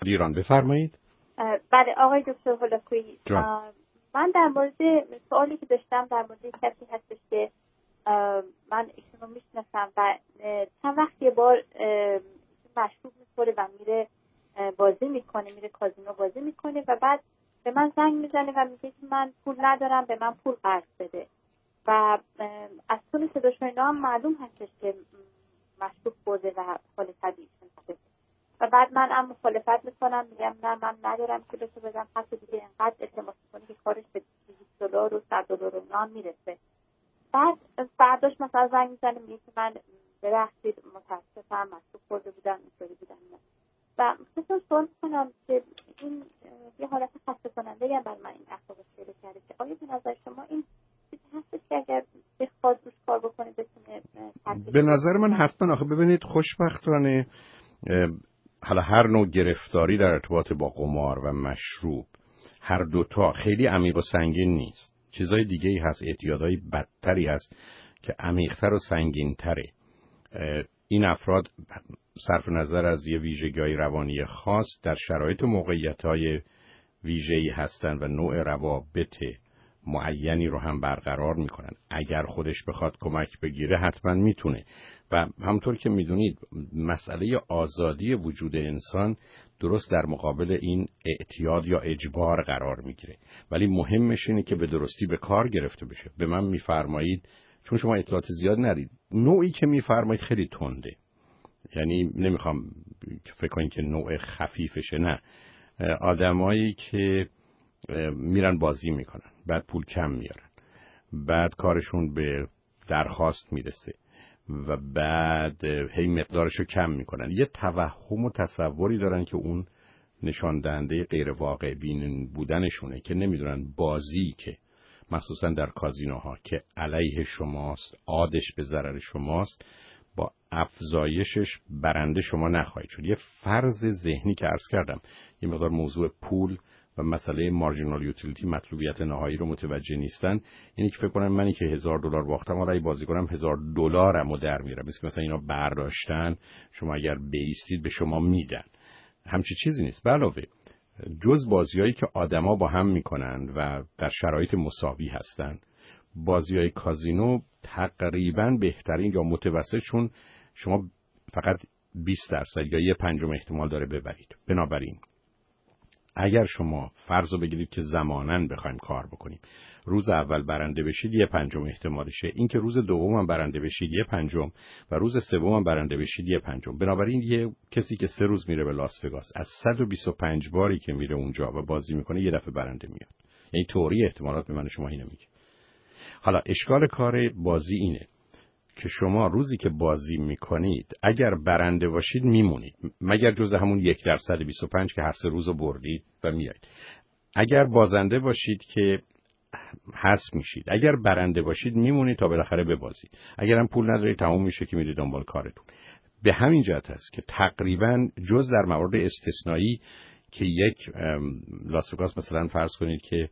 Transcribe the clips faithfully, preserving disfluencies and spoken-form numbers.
داخل ایران. بفرمایید. بله آقای دکتر هولاکویی، من در مورد سوالی که داشتم در مورد کسی هستش که من ایشونو میشناسم و چند وقت یه بار مشروب میخوره و میره بازی میکنه، میره کازینو بازی میکنه و بعد به من زنگ میزنه و میگه که من پول ندارم، به من پول قرض بده و از طول صداش و اینا هم معلوم هستش که مشروب خورده و حال طبیعی شده و بعد من هم مخالفت میکنم، میگم نه من ندارم که به تو بدم، حتی دیگه اینقدر التماس میکنه که کارش به بیست دلار و صد دلار و اینا میرسه. بعد فرداش مثلا زنگ میزنه میگه که من ببخشید متاسفم مشروب خورده بودم، اینطوری بودم و مثلا سوال کنم که این یه حالت خسته کننده هم بر من این اخلاق پیدا کرده که آیا به نظر شما این چیزی هستش که اگر بخواد روش کار بکنه بتونه؟ به نظر من حتما. آخه ببینید خوشبختانه حالا هر نوع گرفتاری در ارتباط با قمار و مشروب هر دوتا خیلی عمیق و سنگین نیست. چیزای دیگه ای هست، اعتیادهای بدتری هست که عمیق‌تر و سنگین‌تره. این افراد صرف نظر از یه ویژگی‌های روانی خاص در شرایط و موقعیت‌های ویژه‌ای هستن و نوع روابط معینی رو هم برقرار میکنن. اگر خودش بخواد کمک بگیره حتما میتونه و همطور که میدونید مسئله آزادی وجود انسان درست در مقابل این اعتیاد یا اجبار قرار میگیره، ولی مهمش اینه که به درستی به کار گرفته بشه. به من میفرمایید چون شما اطلاعات زیاد ندید، نوعی که میفرمایید خیلی تنده، یعنی نمیخوام فکر کنید که نوع خفیفشه، نه، آدمایی که میرن بازی میکنن، بعد پول کم میارن، بعد کارشون به درخواست میرسه و بعد هی مقدارشو کم میکنن، یه توهم و تصوری دارن که اون نشان دهنده غیر واقع بین بودنشونه که نمیدونن بازی که مخصوصا در کازینوها که علیه شماست، عادش به ضرر شماست، با افزایشش برنده شما نخواهید شد. یه فرض ذهنی که عرض کردم، یه مقدار موضوع پول و مسئله مارجینال یوتیلیتی، مطلوبیت نهایی رو متوجه نیستن. اینی که فکر کنم منی که هزار دلار باختم حالا ای بازی کنم هزار دلارمو در میارم، مثل مثلا اینا برداشتن شما اگر بیستید به شما میدن، همچی چیزی نیست. به علاوه جز بازیایی که آدما با هم میکنن و در شرایط مساوی هستن، بازیای کازینو تقریبا بهترین یا متوسط، چون شما فقط بیست درصد یا یه پنجم احتمال داره ببرید. بنابراین اگر شما فرض رو بگیرید که زماناً بخوایم کار بکنیم، روز اول برنده بشید یه پنجم احتمالشه، این که روز دوم هم برنده بشید یه پنجم و روز سوم هم برنده بشید یه پنجم. بنابراین یه کسی که سه روز میره به لاس وگاس از صد و بیست و پنج باری که میره اونجا و بازی میکنه یه دفعه برنده میاد. یعنی توری احتمالات به من شما اینو میگه. حالا اشکال کار بازی اینه که شما روزی که بازی میکنید اگر برنده باشید میمونید، مگر جز همون یک درصد بیست و پنج که هر سه روزو بردید و میایید. اگر بازنده باشید که حذف میشید، اگر برنده باشید میمونید تا بالاخره ببازید. اگر هم پول ندارید تموم میشه که میرید دنبال کارتون. به همین جهت است که تقریبا جز در موارد استثنایی که یک لاس وگاس مثلا فرض کنید که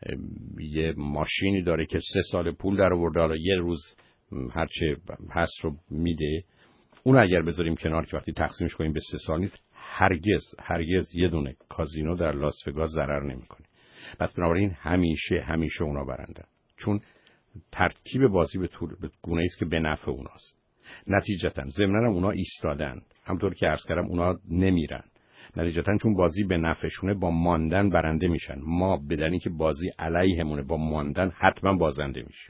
یه ماشینی داره که سه سال پول در آورده، حالا یه روز هرچه هست رو میده، اون اگر بذاریم کنار که وقتی تقسیمش کنیم به سه سال نیست، هرگز هرگز یه دونه کازینو در لاس وگاس ضرر نمیکنه. پس بنابراین همیشه همیشه اونا برندن، چون ترکیب بازی به طور به گونه‌ای است که به نفع اوناست. نتیجتاً ضمناً اونا ایستادن، همونطور که عرض کردم اونا نمیرن. نتیجتاً چون بازی به نفعشونه با ماندن برنده میشن. ما بدنی که بازی علیهمونه با ماندن حتما بازنده میشه.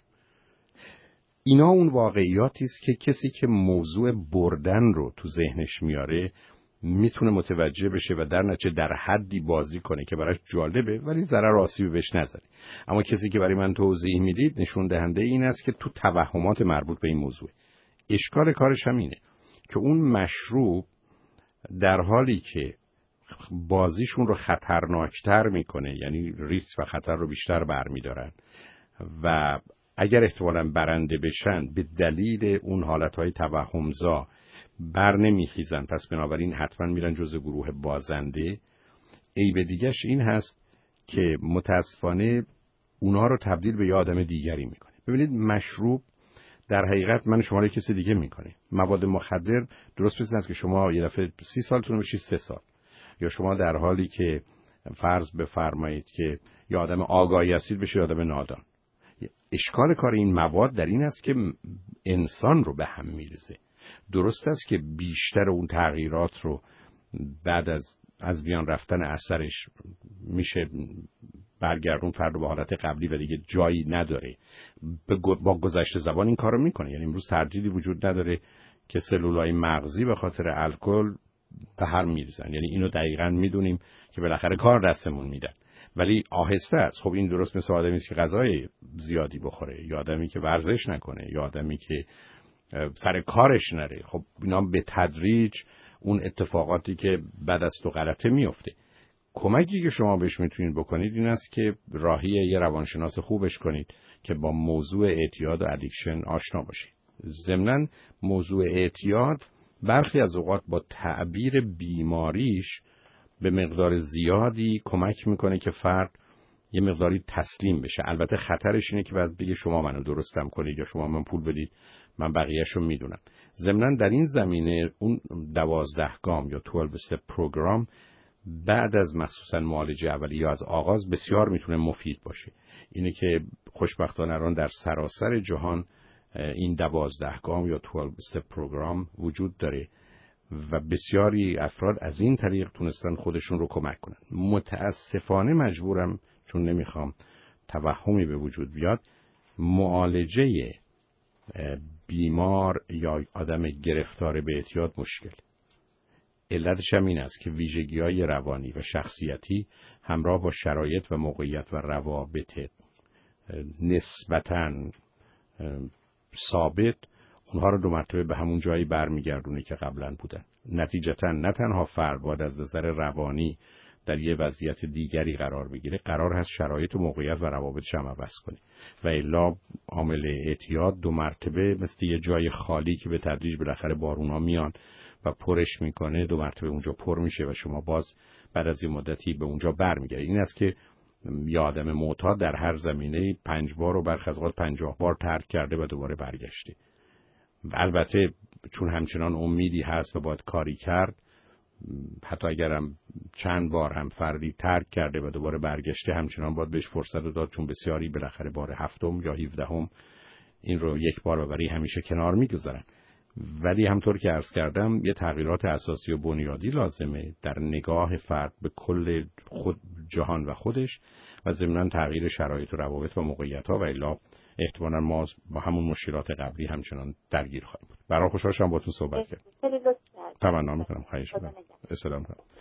اینا اون واقعیاتی است که کسی که موضوع بردن رو تو ذهنش میاره میتونه متوجه بشه و در نتیجه در حدی بازی کنه که براش جالبه ولی ضرر و آسیبی بهش نزنه. اما کسی که برای من توضیح میدید نشون دهنده این است که تو توهمات مربوط به این موضوع. اشکال کارش هم اینه که اون مشروب در حالی که بازیشون رو خطرناکتر میکنه، یعنی ریسک و خطر رو بیشتر برمیدارن و اگر احتمالاً برنده بشن به دلیل اون حالتهای توهمزا بر نمیخیزن، پس بنابراین حتما میرن جزء گروه بازنده. عیب دیگه‌ش این هست که متاسفانه اونها رو تبدیل به یه آدم دیگری میکنه. ببینید مشروب در حقیقت من شما رو کسی دیگه میکنه. مواد مخدر درست مثل است که شما یه دفعه سی سالتون بشید سه سال، یا شما در حالی که فرض بفرمایید که یه آدم آگاهی هستید بشه آدم نادان. اشکال کار این مواد در این است که انسان رو به هم میریزه. درست است که بیشتر اون تغییرات رو بعد از از میان رفتن اثرش میشه برگردون فرد به حالت قبلی و دیگه جایی نداره. با گذشت زبان این کارو میکنه. یعنی امروز تردیدی وجود نداره که سلولای مغزی به خاطر الکل به هم میریزن. یعنی اینو دقیقاً میدونیم که بالاخره کار دستمون میدن، ولی آهسته است. خب این درست مثل آدمی است که غذای زیادی بخوره، یا آدمی که ورزش نکنه، یا آدمی که سر کارش نره. خب اینا به تدریج اون اتفاقاتی که بعد از تو غلطه میفته. کمکی که شما بهش میتونید بکنید این است که راهی یه روانشناس خوبش کنید که با موضوع اعتیاد و ادیکشن آشنا باشه. ضمناً موضوع اعتیاد برخی از اوقات با تعبیر بیماریش به مقدار زیادی کمک میکنه که فرد یه مقداری تسلیم بشه. البته خطرش اینه که بعد بگه شما منو درستم کنید یا شما من پول بدید من بقیه‌شو میدونم. ضمناً در این زمینه اون دوازده گام یا دوازده استپ پروگرام بعد از مخصوصاً معالجه اولیه یا از آغاز بسیار میتونه مفید باشه. اینه که خوشبختانه الان در سراسر جهان این دوازده گام یا دوازده استپ پروگرام وجود داره و بسیاری افراد از این طریق تونستن خودشون رو کمک کنن. متاسفانه مجبورم چون نمیخوام توهمی به وجود بیاد، معالجه بیمار یا آدم گرفتار به اعتیاد مشکل. علتش هم این است که ویژگی‌های روانی و شخصیتی همراه با شرایط و موقعیت و روابط نسبتاً ثابت اونها رو دو مرتبه به همون جایی برمیگردونه که قبلا بودن. نتیجتاً نه تنها فرد باید از نظر روانی در یه وضعیت دیگری قرار بگیره، قرار هست شرایط و موقعیت و روابطش هم عوض کنه و الا عامل اعتیاد دو مرتبه مثل یه جای خالی که به تدریج بالاخره بارونا میان و پرش میکنه، دو مرتبه اونجا پر میشه و شما باز بعد از یه مدتی به اونجا برمیگردید. این است که یه آدم معتاد در هر زمینه پنج بار و برخی از اوقات پنجاه بار ترک کرده و دوباره برگشته. البته چون همچنان امیدی هست و باید کاری کرد، حتی اگرم چند بار هم فردی ترک کرده و دوباره برگشته همچنان باید بهش فرصت داد، چون بسیاری بالاخره بار هفتم یا هفدهم این رو یک بار و برای همیشه کنار میگذارن. ولی همطور که عرض کردم یه تغییرات اساسی و بنیادی لازمه در نگاه فرد به کل خود جهان و خودش و ضمناً تغییر شرایط و روابط و موقعیت ها و الا احتمالاً ما با همون مشکلات قبلی همچنان درگیر خواهیم بود. برای خوشحال شدم باهاتون صحبت کردم. تمنا می‌کنم. خواهش می‌کنم. السلام علیکم.